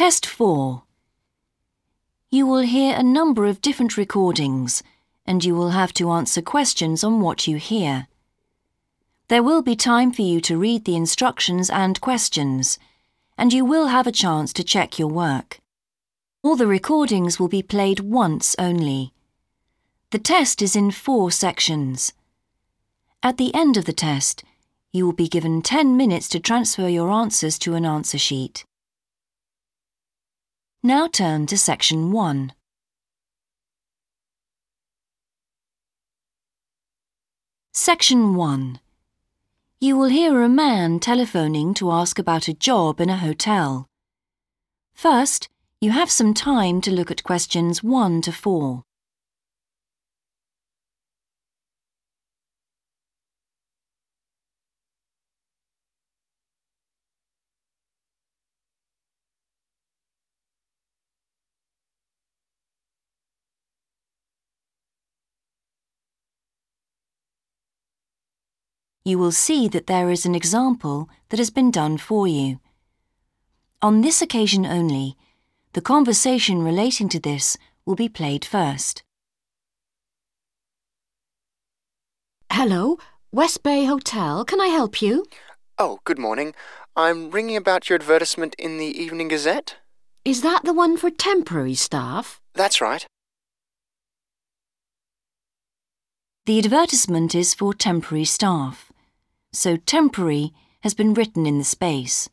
Test 4. You will hear a number of different recordings, and you will have to answer questions on what you hear. There will be time for you to read the instructions and questions, and you will have a chance to check your work. All the recordings will be played once only. The test is in 4 sections. At the end of the test, you will be given 10 minutes to transfer your answers to an answer sheet. Now turn to Section 1. Section 1. You will hear a man telephoning to ask about a job in a hotel. First, you have some time to look at questions 1 to 4. You will see that there is an example that has been done for you. On this occasion only, the conversation relating to this will be played first. Hello, West Bay Hotel. Can I help you? Oh, good morning. I'm ringing about your advertisement in the Evening Gazette. Is that the one for temporary staff? That's right. The advertisement is for temporary staff, so temporary has been written in the space.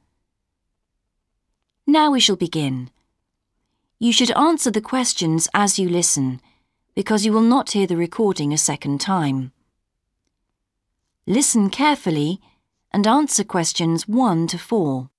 Now we shall begin. You should answer the questions as you listen, because you will not hear the recording a second time. Listen carefully and answer questions 1 to 4.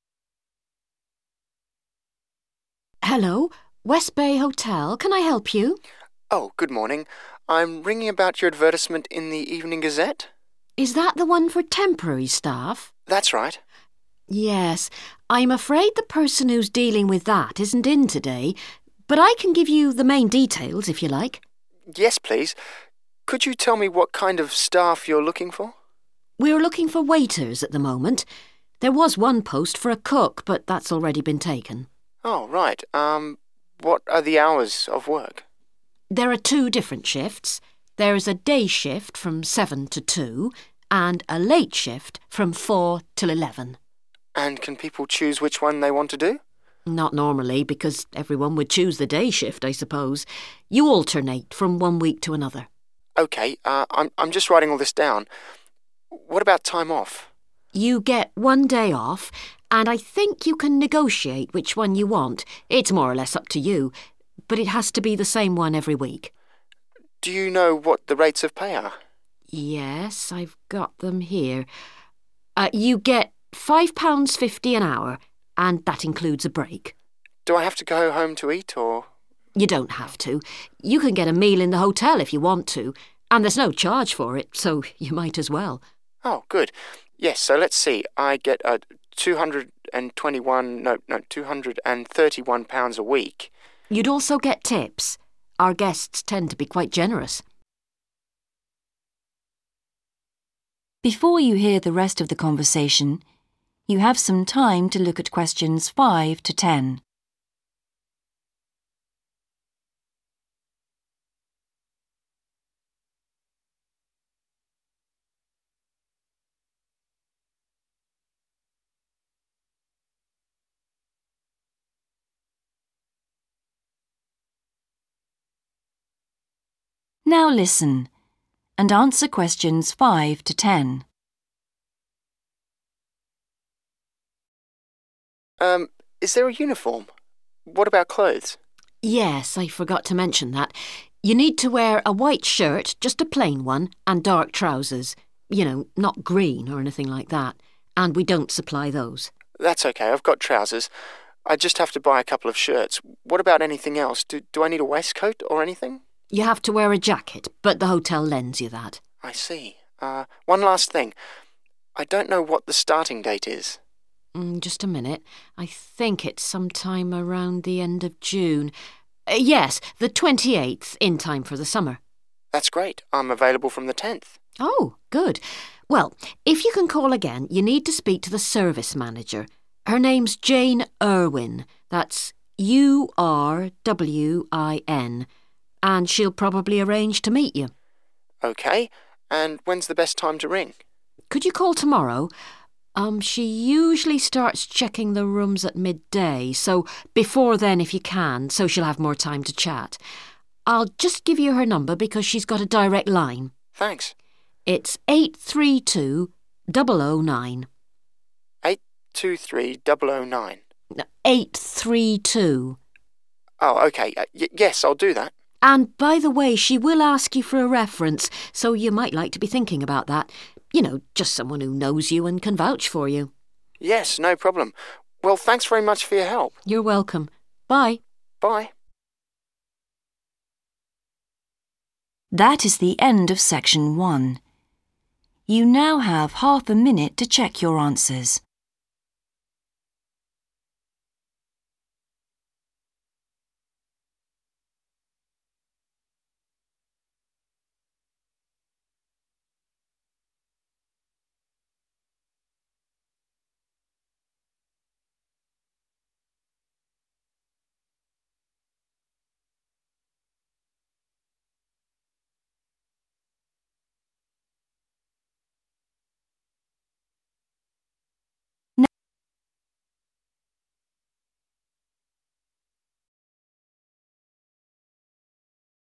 Hello, West Bay Hotel. Can I help you? Oh, good morning. I'm ringing about your advertisement in the Evening Gazette. Is that the one for temporary staff? That's right. Yes, I'm afraid the person who's dealing with that isn't in today, but I can give you the main details if you like. Yes, please. Could you tell me what kind of staff you're looking for? We're looking for waiters at the moment. There was one post for a cook, but that's already been taken. Oh, right. What are the hours of work? There are 2 different shifts. There is a day shift from 7 to 2 and a late shift from 4 till 11. And can people choose which one they want to do? Not normally, because everyone would choose the day shift, I suppose. You alternate from one week to another. OK, I'm just writing all this down. What about time off? You get 1 day off, and I think you can negotiate which one you want. It's more or less up to you, but it has to be the same one every week. Do you know what the rates of pay are? Yes, I've got them here. You get £5.50 an hour, and that includes a break. Do I have to go home to eat, or...? You don't have to. You can get a meal in the hotel if you want to, and there's no charge for it, so you might as well. Oh, good. Yes, so let's see. I get £231 a week. You'd also get tips. Our guests tend to be quite generous. Before you hear the rest of the conversation, you have some time to look at questions 5 to 10. Now listen and answer questions 5 to 10. Is there a uniform? What about clothes? Yes, I forgot to mention that. You need to wear a white shirt, just a plain one, and dark trousers. You know, not green or anything like that. And we don't supply those. That's OK, I've got trousers. I just have to buy a couple of shirts. What about anything else? Do I need a waistcoat or anything? You have to wear a jacket, but the hotel lends you that. I see. One last thing. I don't know what the starting date is. Just a minute. I think it's sometime around the end of June. Yes, the 28th, in time for the summer. That's great. I'm available from the 10th. Oh, good. Well, if you can call again, you need to speak to the service manager. Her name's Jane Irwin. That's Urwin. And she'll probably arrange to meet you. OK. And when's the best time to ring? Could you call tomorrow? She usually starts checking the rooms at midday, so before then if you can, so she'll have more time to chat. I'll just give you her number because she's got a direct line. Thanks. It's 832 009. 823 009. 832. Oh, OK. Yes, I'll do that. And by the way, she will ask you for a reference, so you might like to be thinking about that. You know, just someone who knows you and can vouch for you. Yes, no problem. Well, thanks very much for your help. You're welcome. Bye. Bye. That is the end of section 1. You now have half a minute to check your answers.